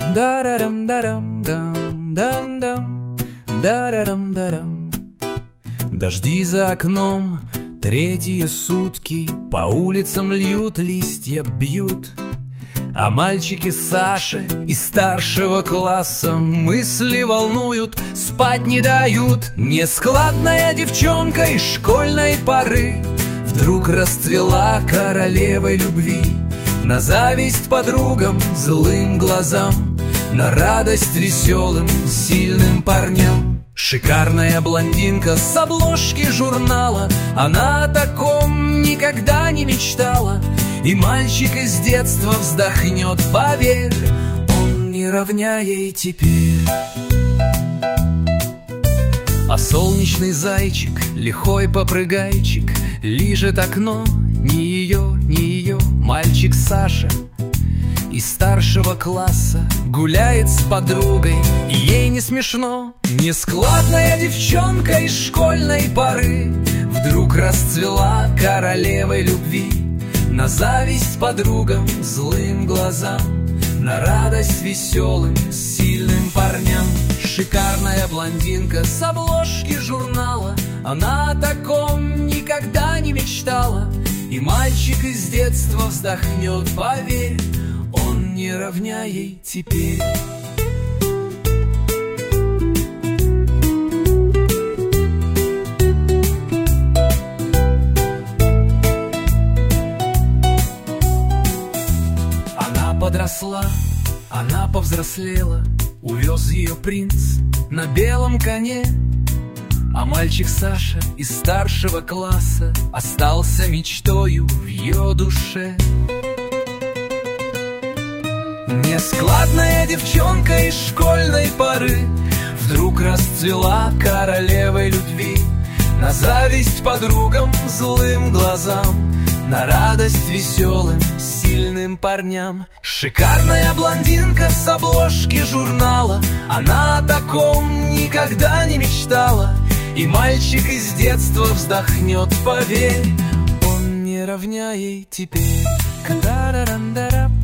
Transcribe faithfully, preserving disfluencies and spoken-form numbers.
дарарам-дарам-дам-дам-дам, дарарам-дарам. Дожди за окном, третьи сутки, по улицам льют, листья бьют. А мальчики Саши из старшего класса мысли волнуют, спать не дают. Нескладная девчонка из школьной поры вдруг расцвела королевой любви. На зависть подругам, злым глазам, на радость веселым, сильным парням. Шикарная блондинка с обложки журнала, она о таком никогда не мечтала. И мальчик из детства вздохнет, поверь, он не равня ей теперь. А солнечный зайчик, лихой попрыгайчик, лижет окно, ни ее, ни ее. Мальчик Саша из старшего класса гуляет с подругой, и ей не смешно. Нескладная девчонка из школьной поры вдруг расцвела королевой любви. На зависть подругам, злым глазам, на радость веселым, сильным парням. Шикарная блондинка с обложки журнала, она о таком никогда не мечтала. И мальчик из детства вздохнет, поверь, он не равня ей теперь. Подросла, она повзрослела, увез ее принц на белом коне. А мальчик Саша из старшего класса остался мечтою в ее душе. Нескладная девчонка из школьной поры вдруг расцвела королевой любви. На зависть подругам, злым глазам, на радость веселым, сильным парням. Шикарная блондинка с обложки журнала, она о таком никогда не мечтала. И мальчик из детства вздохнет, поверь, он не равня ей теперь. Кадарарандара.